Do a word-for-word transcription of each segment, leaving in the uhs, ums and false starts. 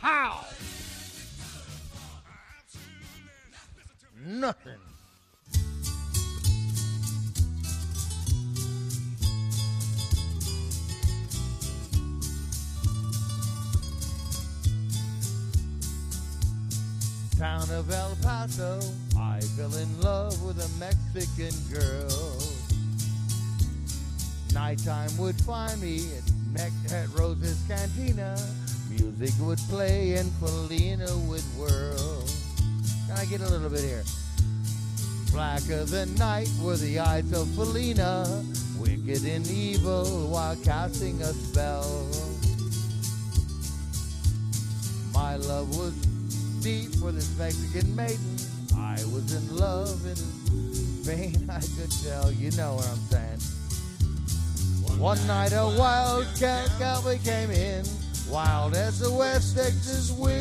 How? Nothing. Town of El Paso, I fell in love with a Mexican girl. Nighttime would find me at, Me- at Rose's Cantina. Music would play and Felina would whirl. Can I get a little bit here? Blacker than night were the eyes of Felina, wicked and evil while casting a spell. My love was deep for this Mexican maiden. I was in love in vain, I could tell. You know what I'm saying. One night a wild cat cowboy came in, wild as the West Texas wind.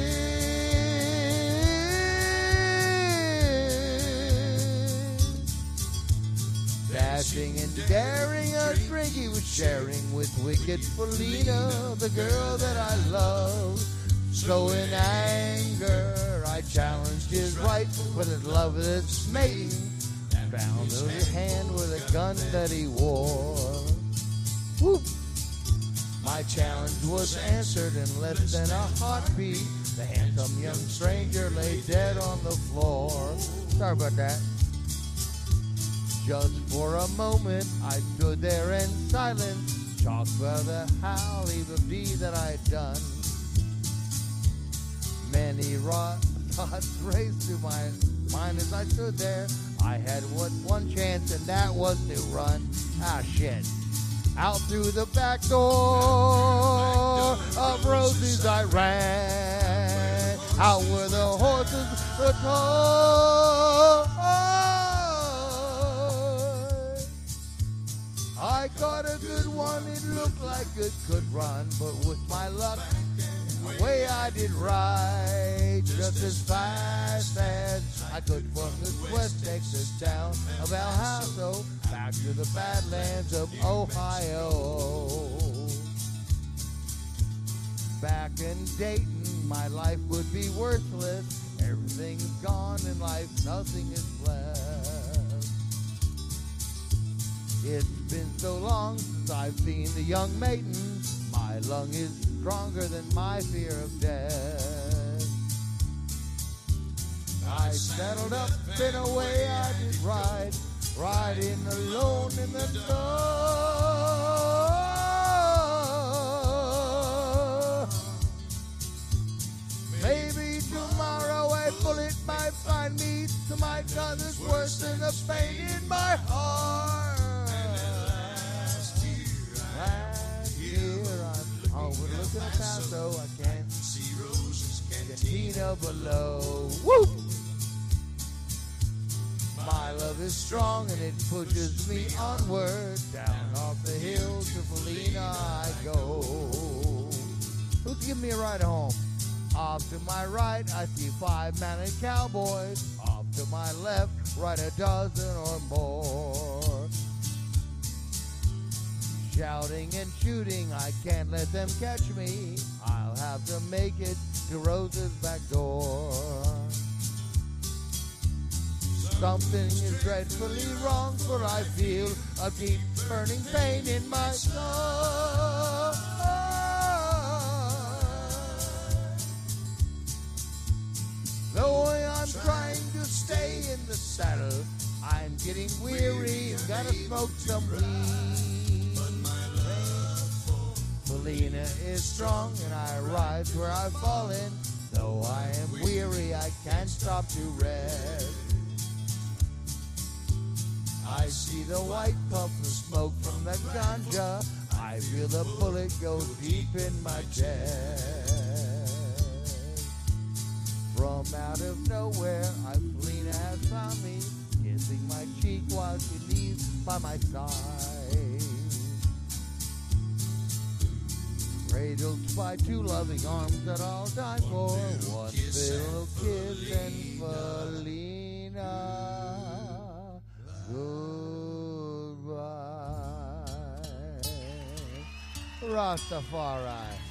Dashing and daring, a drink he was sharing with wicked Felina, the girl that I love. So in anger, I challenged his right with his loveless maiden. Found his hand with a gun that he wore. Whoop. My challenge was answered in less than a heartbeat. The handsome young stranger lay dead on the floor. Sorry about that. Just for a moment, I stood there in silence, shocked by the howl of deed that I'd done. Many raw thoughts raced through my mind as I stood there. I had what one chance, and that was to run. Ah, shit. Out through the back door of Rosie's I ran. Out where the horses were told. I caught a good one, it looked like it could run, but with my luck, the way I did ride, just as fast as I could from this West Texas town of El Paso back to the Badlands of Ohio. Back in Dayton, my life would be worthless. Everything's gone in life, nothing is left. It's been so long since I've seen the young maiden. My lung is stronger than my fear of death. I settled up in a way I did ride, riding alone in the dark. Maybe tomorrow a bullet might find me, to my God, it's worse than the pain in my heart. Last year I'm overlooking El Paso, I can't see Rose's Cantina below. Woo! My love is strong and it pushes me onward. Down off the hill to Felina I go. Who can give me a ride home? Off to my right I see five mounted cowboys. Off to my left, right a dozen or more. Shouting and shooting, I can't let them catch me. I'll have to make it to Rose's back door. Something is dreadfully wrong, for I feel a deep burning pain in my soul. Though I'm trying to stay in the saddle, I'm getting weary and gotta smoke some weed. Felina is strong and I rise where I've fallen. Though I am weary, I can't stop to rest. I see the white puff of smoke from the ganja. I feel the bullet go deep in my chest. From out of nowhere, I Felina has found me, kissing my cheek while she leaves by my side. Cradled by two loving arms that I'll die for. One little kiss and Felina, goodbye. Rastafari.